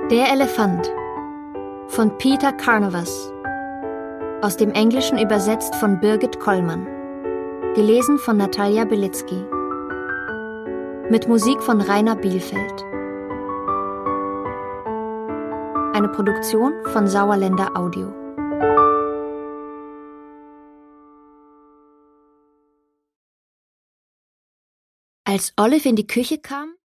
Der Elefant von Peter Carnevas. Aus dem Englischen übersetzt von Birgit Kollmann. Gelesen von Natalia Belitzky. Mit Musik von Rainer Bielfeld. Eine Produktion von Sauerländer Audio. Als Olive in die Küche kam,